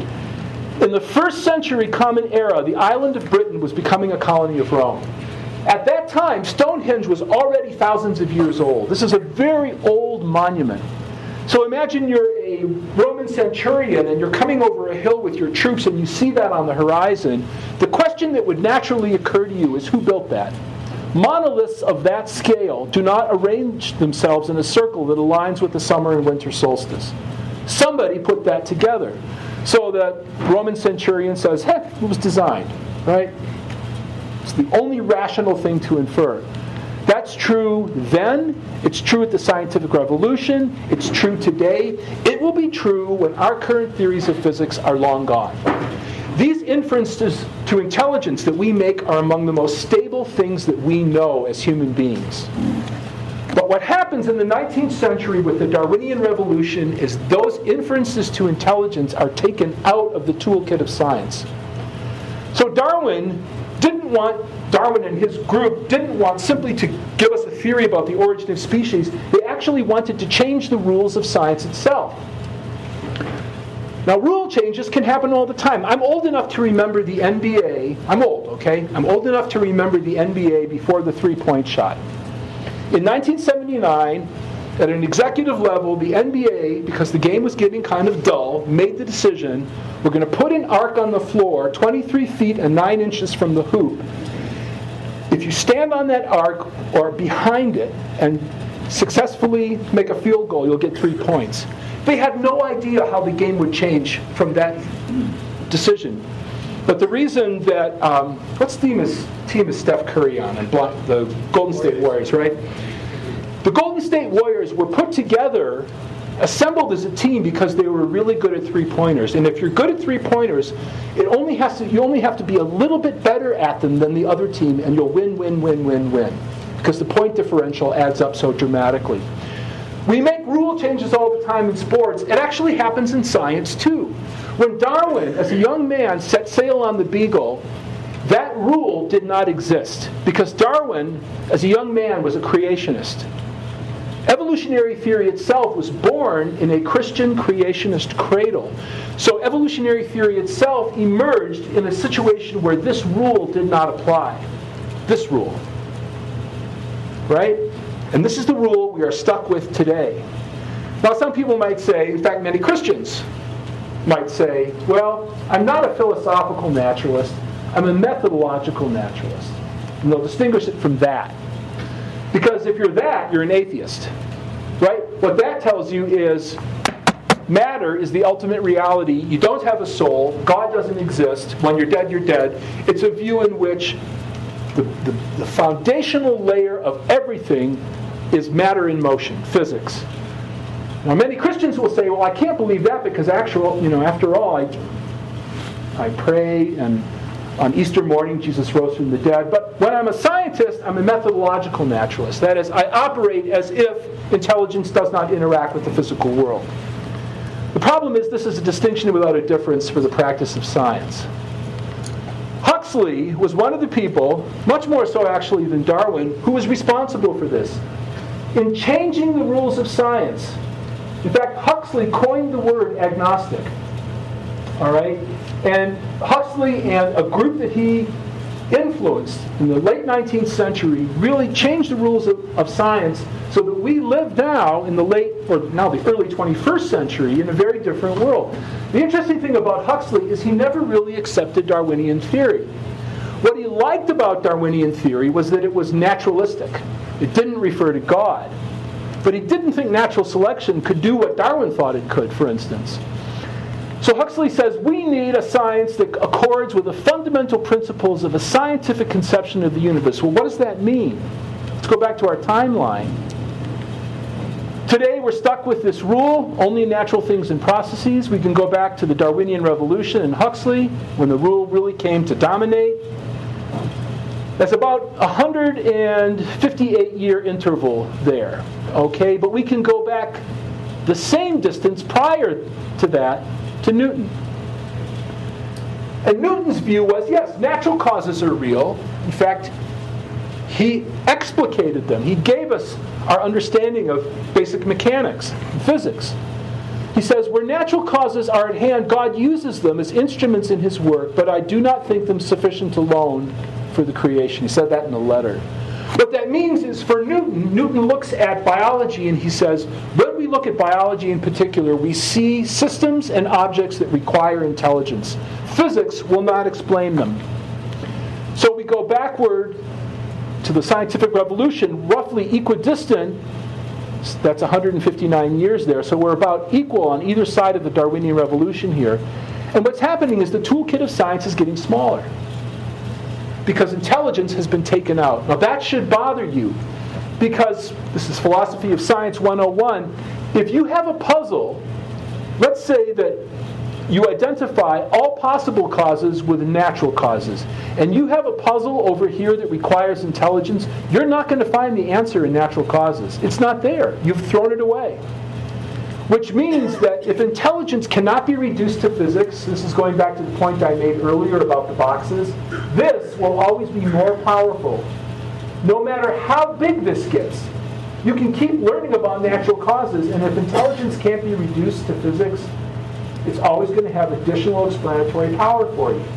[SPEAKER 1] In the first century Common Era, the island of Britain was becoming a colony of Rome. At that time, Stonehenge was already thousands of years old. This is a very old monument. So imagine you're a Roman centurion and you're coming over a hill with your troops and you see that on the horizon. The question that would naturally occur to you is, who built that? Monoliths of that scale do not arrange themselves in a circle that aligns with the summer and winter solstice. Somebody put that together. So the Roman centurion says, heck, it was designed, right? It's the only rational thing to infer. That's true then. It's true at the scientific revolution. It's true today. It will be true when our current theories of physics are long gone. These inferences to intelligence that we make are among the most stable things that we know as human beings. But what happens in the nineteenth century with the Darwinian revolution is those inferences to intelligence are taken out of the toolkit of science. So Darwin didn't want, Darwin and his group didn't want simply to give us a theory about the origin of species. They actually wanted to change the rules of science itself. Now, rule changes can happen all the time. I'm old enough to remember the N B A. I'm old, okay? I'm old enough to remember the N B A before the three-point shot. In nineteen seventy-nine, at an executive level, the N B A, because the game was getting kind of dull, made the decision, we're going to put an arc on the floor twenty-three feet and nine inches from the hoop. If you stand on that arc or behind it and successfully make a field goal, you'll get three points. They had no idea how the game would change from that decision. But the reason that, um, what's the team is, team is Steph Curry on, and the Golden State Warriors, right? The Golden State Warriors were put together, assembled as a team because they were really good at three-pointers. And if you're good at three-pointers, it only has to, you only have to be a little bit better at them than the other team, and you'll win, win, win, win, win. Because the point differential adds up so dramatically. We make rule changes all the time in sports. It actually happens in science too. When Darwin, as a young man, set sail on the Beagle, that rule did not exist because Darwin, as a young man, was a creationist. Evolutionary theory itself was born in a Christian creationist cradle. So evolutionary theory itself emerged in a situation where this rule did not apply. This rule. Right? And this is the rule we are stuck with today. Now, some people might say, in fact, many Christians might say, well, I'm not a philosophical naturalist, I'm a methodological naturalist. And they'll distinguish it from that. Because if you're that, you're an atheist. Right? What that tells you is matter is the ultimate reality. You don't have a soul. God doesn't exist. When you're dead, you're dead. It's a view in which the, the, the foundational layer of everything is matter in motion, physics. Now, many Christians will say, well, I can't believe that because actual, you know, after all, I, I pray and on Easter morning, Jesus rose from the dead. But when I'm a scientist, I'm a methodological naturalist. That is, I operate as if intelligence does not interact with the physical world. The problem is this is a distinction without a difference for the practice of science. Huxley was one of the people, much more so actually than Darwin, who was responsible for this. In changing the rules of science, in fact, Huxley coined the word agnostic. All right? And Huxley and a group that he influenced in the late nineteenth century, really changed the rules of, of science so that we live now in the late, or now the early twenty-first century, in a very different world. The interesting thing about Huxley is he never really accepted Darwinian theory. What he liked about Darwinian theory was that it was naturalistic. It didn't refer to God. But he didn't think natural selection could do what Darwin thought it could, for instance. So Huxley says we need a science that accords with the fundamental principles of a scientific conception of the universe. Well, what does that mean? Let's go back to our timeline. Today we're stuck with this rule, only natural things and processes. We can go back to the Darwinian Revolution and Huxley, when the rule really came to dominate. That's about a one hundred fifty-eight year interval there, okay? But we can go back the same distance prior to that to Newton. And Newton's view was, yes, natural causes are real. In fact, he explicated them. He gave us our understanding of basic mechanics and physics. He says, where natural causes are at hand, God uses them as instruments in his work, but I do not think them sufficient alone for the creation. He said that in a letter. What that means is for Newton, Newton looks at biology and he says, when we look at biology in particular, we see systems and objects that require intelligence. Physics will not explain them. So we go backward to the scientific revolution, roughly equidistant. That's one hundred fifty-nine years there. So we're about equal on either side of the Darwinian revolution here. And what's happening is the toolkit of science is getting smaller, because intelligence has been taken out. Now that should bother you, because this is Philosophy of Science one oh one. If you have a puzzle, let's say that you identify all possible causes with natural causes, and you have a puzzle over here that requires intelligence, you're not going to find the answer in natural causes. It's not there. You've thrown it away. Which means that if intelligence cannot be reduced to physics, this is going back to the point I made earlier about the boxes, this will always be more powerful. No matter how big this gets, you can keep learning about natural causes, and if intelligence can't be reduced to physics, it's always going to have additional explanatory power for you.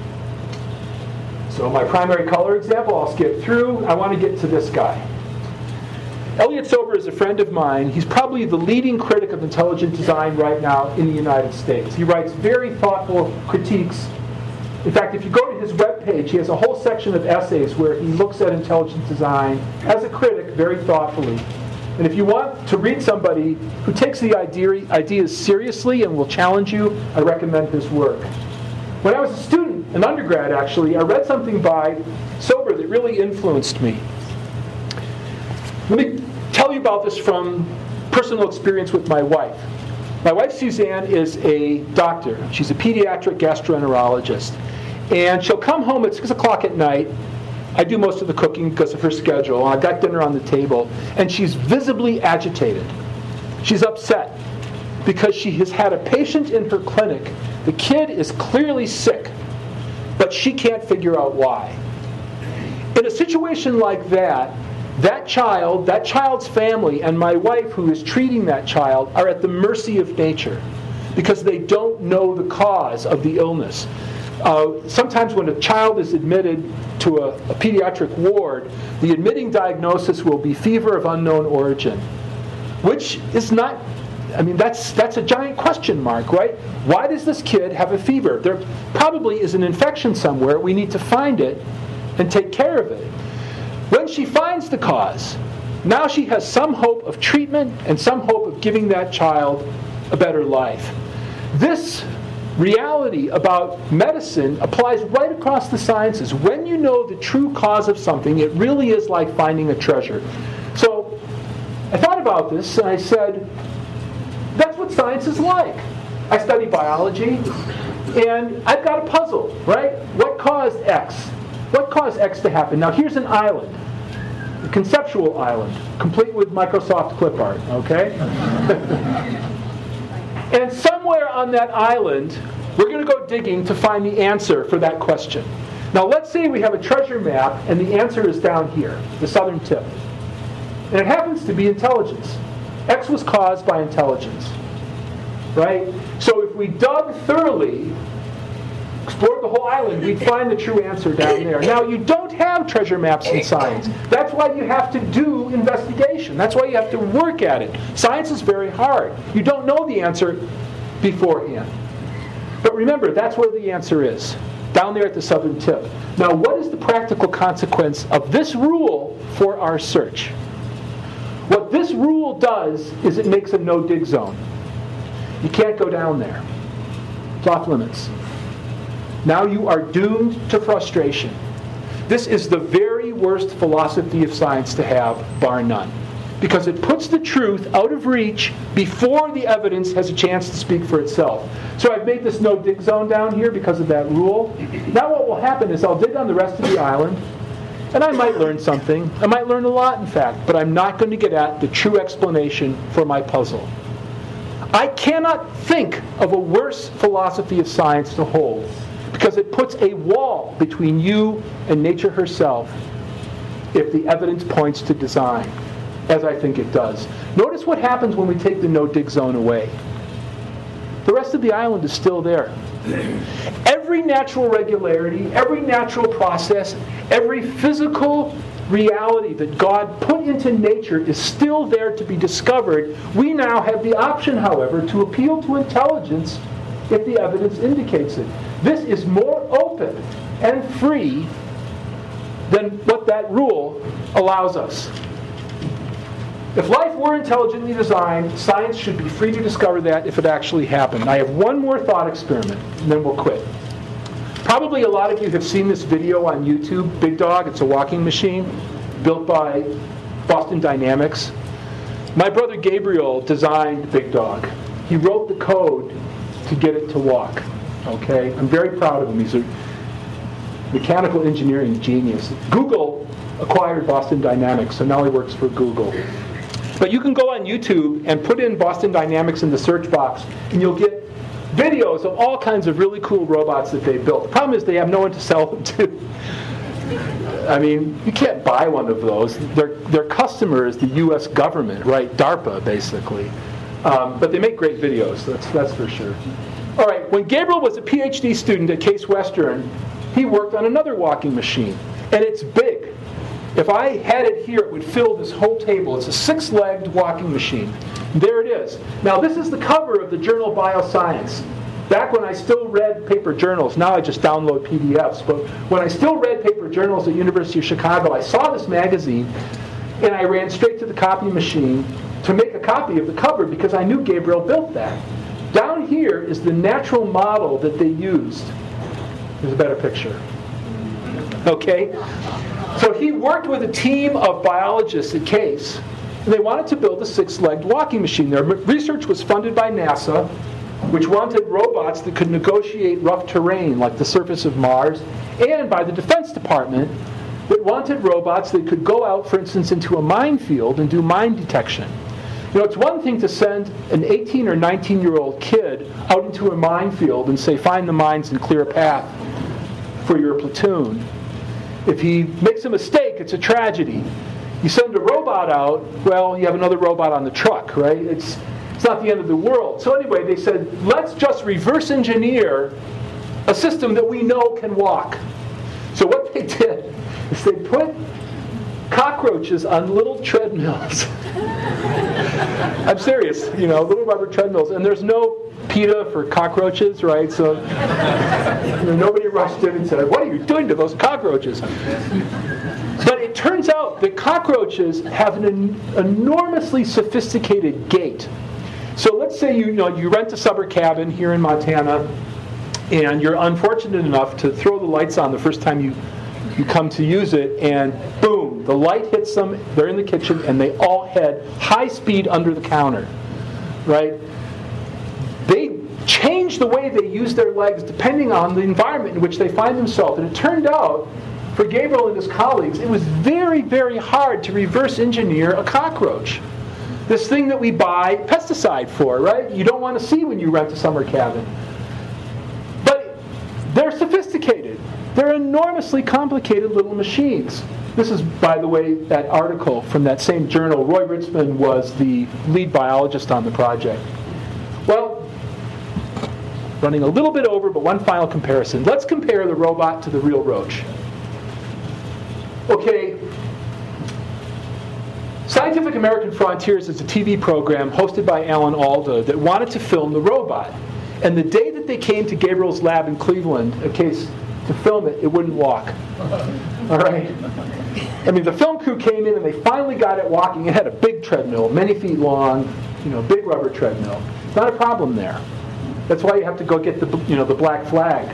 [SPEAKER 1] So my primary color example, I'll skip through. I want to get to this guy. Elliot Sober is a friend of mine. He's probably the leading critic of intelligent design right now in the United States. He writes very thoughtful critiques. In fact, if you go to his webpage, he has a whole section of essays where he looks at intelligent design as a critic very thoughtfully. And if you want to read somebody who takes the idea, ideas seriously and will challenge you, I recommend his work. When I was a student, an undergrad actually, I read something by Sober that really influenced me. Let me tell you about this from personal experience with my wife. My wife, Suzanne, is a doctor. She's a pediatric gastroenterologist. And she'll come home at six o'clock at night. I do most of the cooking because of her schedule. I've got dinner on the table. And she's visibly agitated. She's upset because she has had a patient in her clinic. The kid is clearly sick, but she can't figure out why. In a situation like that, that child, that child's family, and my wife, who is treating that child, are at the mercy of nature because they don't know the cause of the illness. Uh, sometimes when a child is admitted to a, a pediatric ward, the admitting diagnosis will be fever of unknown origin, which is not, I mean, that's that's a giant question mark, right? Why does this kid have a fever? There probably is an infection somewhere. We need to find it and take care of it. When she finds the cause, now she has some hope of treatment and some hope of giving that child a better life. This reality about medicine applies right across the sciences. When you know the true cause of something, it really is like finding a treasure. So I thought about this and I said, that's what science is like. I study biology and I've got a puzzle, right? What caused X? What caused X to happen? Now here's an island, a conceptual island, complete with Microsoft clip art, okay? And somewhere on that island, we're going to go digging to find the answer for that question. Now let's say we have a treasure map and the answer is down here, the southern tip. And it happens to be intelligence. X was caused by intelligence, right? So if we dug thoroughly, explored the whole island, we'd find the true answer down there. Now, you don't have treasure maps in science. That's why you have to do investigation. That's why you have to work at it. Science is very hard. You don't know the answer beforehand. But remember, that's where the answer is, down there at the southern tip. Now, what is the practical consequence of this rule for our search? What this rule does is it makes a no-dig zone. You can't go down there. It's off limits. Now you are doomed to frustration. This is the very worst philosophy of science to have, bar none. Because it puts the truth out of reach before the evidence has a chance to speak for itself. So I've made this no-dig zone down here because of that rule. Now what will happen is I'll dig on the rest of the island, and I might learn something. I might learn a lot, in fact, but I'm not going to get at the true explanation for my puzzle. I cannot think of a worse philosophy of science to hold, because it puts a wall between you and nature herself if the evidence points to design, as I think it does. Notice what happens when we take the no-dig zone away. The rest of the island is still there. Every natural regularity, every natural process, every physical reality that God put into nature is still there to be discovered. We now have the option, however, to appeal to intelligence if the evidence indicates it. This is more open and free than what that rule allows us. If life were intelligently designed, science should be free to discover that if it actually happened. I have one more thought experiment, and then we'll quit. Probably a lot of you have seen this video on YouTube, Big Dog. It's a walking machine built by Boston Dynamics. My brother Gabriel designed Big Dog. He wrote the code to get it to walk. Okay, I'm very proud of him. He's a mechanical engineering genius. Google acquired Boston Dynamics, so now he works for Google. But you can go on YouTube and put in Boston Dynamics in the search box, and you'll get videos of all kinds of really cool robots that they built. The problem is they have no one to sell them to. I mean, you can't buy one of those. Their, their customer is the U S government, right? DARPA, basically. Um, but they make great videos, that's, that's for sure. All right, when Gabriel was a PhD student at Case Western, he worked on another walking machine, and it's big. If I had it here, it would fill this whole table. It's a six-legged walking machine. There it is. Now, this is the cover of the journal Bioscience. Back when I still read paper journals, now I just download P D Fs, but when I still read paper journals at University of Chicago, I saw this magazine, and I ran straight to the copy machine to make a copy of the cover because I knew Gabriel built that. Down here is the natural model that they used. There's a better picture. Okay? So he worked with a team of biologists at Case, and they wanted to build a six-legged walking machine. Their research was funded by NASA, which wanted robots that could negotiate rough terrain like the surface of Mars, and by the Defense Department that wanted robots that could go out, for instance, into a minefield and do mine detection. You know, it's one thing to send an eighteen or nineteen-year-old kid out into a minefield and say, find the mines and clear a path for your platoon. If he makes a mistake, it's a tragedy. You send a robot out, well, you have another robot on the truck, right? It's, it's not the end of the world. So anyway, they said, let's just reverse engineer a system that we know can walk. So what they did is they put cockroaches on little treadmills. I'm serious, you know, little rubber treadmills. And there's no PETA for cockroaches, right? So you know, nobody rushed in and said, what are you doing to those cockroaches? But it turns out that cockroaches have an en- enormously sophisticated gait. So let's say you, you know you rent a summer cabin here in Montana, and you're unfortunate enough to throw the lights on the first time you, you come to use it, and boom, the light hits them, they're in the kitchen, and they all head high speed under the counter, right? They change the way they use their legs depending on the environment in which they find themselves. And it turned out, for Gabriel and his colleagues, it was very, very hard to reverse engineer a cockroach. This thing that we buy pesticide for, right? You don't want to see when you rent a summer cabin. But they're sophisticated. They're enormously complicated little machines. This is, by the way, that article from that same journal. Roy Ritzman was the lead biologist on the project. Well, running a little bit over, but one final comparison. Let's compare the robot to the real roach. Okay, Scientific American Frontiers is a T V program hosted by Alan Alda that wanted to film the robot. And the day that they came to Gabriel's lab in Cleveland, a case to film it, it wouldn't walk. All right? I mean, the film crew came in and they finally got it walking. It had a big treadmill, many feet long, you know, big rubber treadmill. Not a problem there. That's why you have to go get the, you know, the black flag.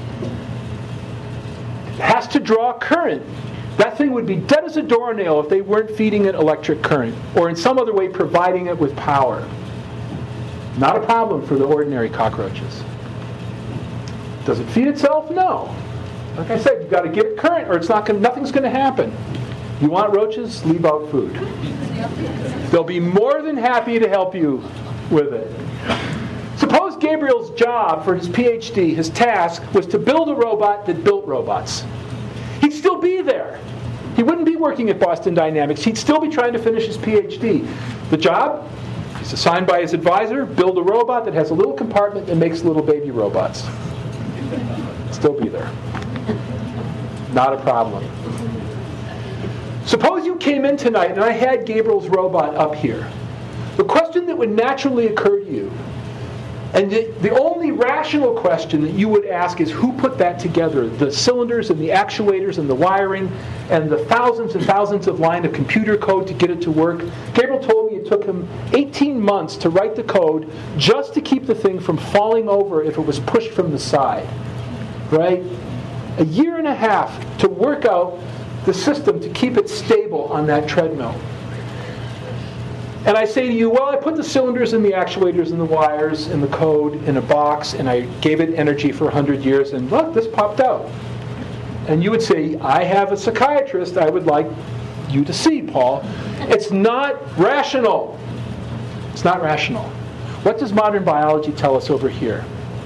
[SPEAKER 1] It has to draw current. That thing would be dead as a doornail if they weren't feeding it electric current or in some other way providing it with power. Not a problem for the ordinary cockroaches. Does it feed itself? No. Like I said, you've got to give it current or it's not gonna, nothing's going to happen. You want roaches? Leave out food. They'll be more than happy to help you with it. Suppose Gabriel's job for his P H D, his task, was to build a robot that built robots. He'd still be there. He wouldn't be working at Boston Dynamics. He'd still be trying to finish his P H D. The job? He's assigned by his advisor, build a robot that has a little compartment that makes little baby robots. Still be there. Not a problem. Suppose you came in tonight and I had Gabriel's robot up here. The question that would naturally occur to you, and the, the only rational question that you would ask is who put that together? The cylinders and the actuators and the wiring and the thousands and thousands of lines of computer code to get it to work. Gabriel told me it took him eighteen months to write the code just to keep the thing from falling over if it was pushed from the side. Right? A year and a half to work out the system to keep it stable on that treadmill. And I say to you, well, I put the cylinders and the actuators and the wires and the code in a box and I gave it energy for one hundred years and look, this popped out. And you would say, I have a psychiatrist I would like you to see, Paul. It's not rational. It's not rational. What does modern biology tell us over here?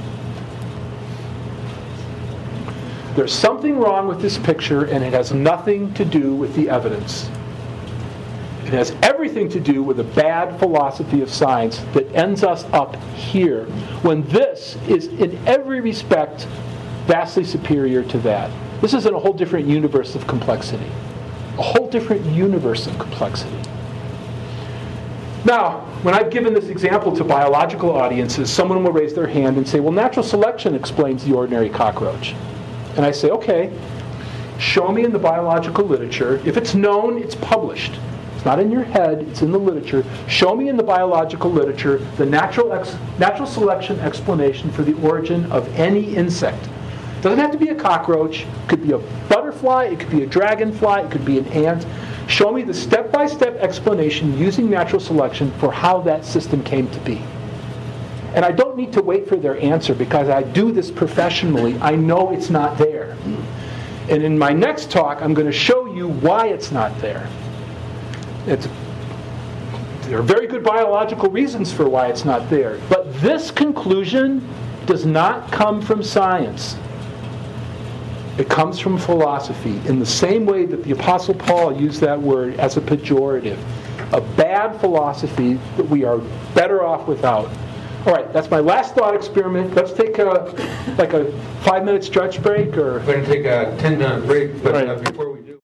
[SPEAKER 1] There's something wrong with this picture and it has nothing to do with the evidence. It has everything to do with a bad philosophy of science that ends us up here, when this is in every respect vastly superior to that. This is in a whole different universe of complexity. A whole different universe of complexity. Now, when I've given this example to biological audiences, someone will raise their hand and say, well, natural selection explains the ordinary cockroach. And I say, okay, show me in the biological literature. If it's known, it's published. It's not in your head, it's in the literature. Show me in the biological literature the natural ex- natural selection explanation for the origin of any insect. It doesn't have to be a cockroach. It could be a butterfly, it could be a dragonfly, it could be an ant. Show me the step-by-step explanation using natural selection for how that system came to be. And I don't need to wait for their answer because I do this professionally. I know it's not there. And in my next talk, I'm going to show you why it's not there. It's, there are very good biological reasons for why it's not there. But this conclusion does not come from science. It comes from philosophy, in the same way that the Apostle Paul used that word as a pejorative. A bad philosophy that we are better off without. All right, that's my last thought experiment. Let's take a, like a five-minute stretch break, or
[SPEAKER 2] We're going to take a ten-minute break, but
[SPEAKER 1] right.
[SPEAKER 2] uh, before